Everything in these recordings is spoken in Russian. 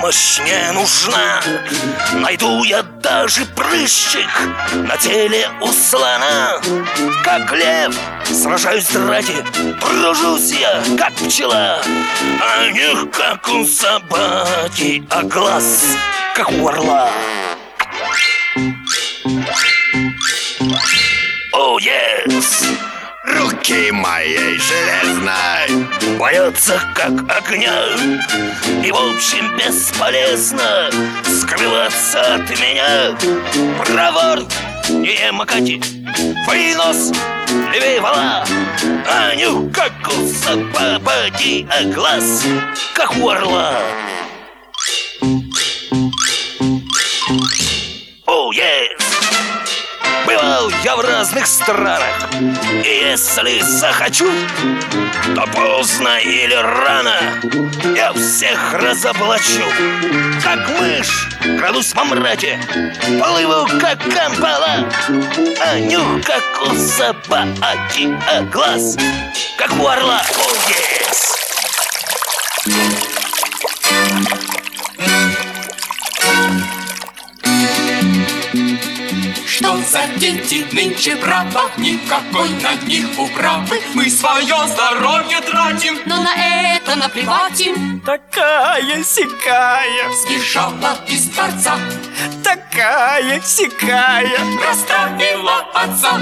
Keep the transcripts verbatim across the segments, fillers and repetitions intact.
помощь не нужна. Найду я даже прыщик на теле у слона. Как лев сражаюсь ради, тружусь я, как пчела. А них, как у собаки, а глаз, как у орла. О, oh, yes! Руки моей железной боятся, как огня. И, в общем, бесполезно скрываться от меня. Проворт, не макати, вынос, левее вала. А нюх, как у собаки, а глаз, как у орла. О, oh, yes! Бывал я в разных странах, и если захочу, то поздно или рано я всех разоблачу. Как мышь крадусь во мраке, плыву, как камбала. А нюх, как у собаки, а глаз, как у орла. О, yes! Что за дети нынче, право, никакой на них управы. Мы свое здоровье тратим, но на это наплевать им. Такая-сякая сбежала из дворца, такая-сякая расстроила отца.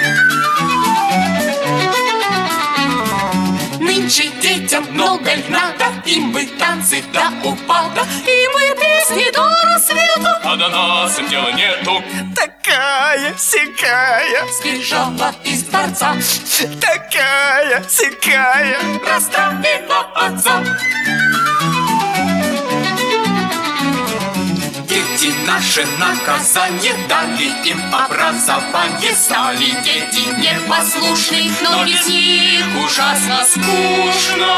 Нынче детям много ль надо, им бы танцы до упада, и мы песни до рассвета, а до нас им дела нету. Такая-сякая сбежала из дворца, такая-сякая расстроила отца. Дети наши наказание, дали им образование. Стали дети непослушны, но без них ужасно скучно.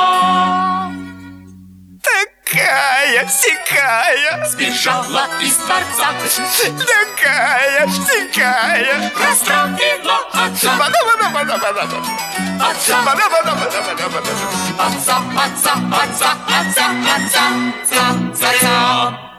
Такая-сякая сбежала из дворца, такая-сякая расстроила отца. Отца, отца, отца, отца, отца, отца, отца, отца, отца.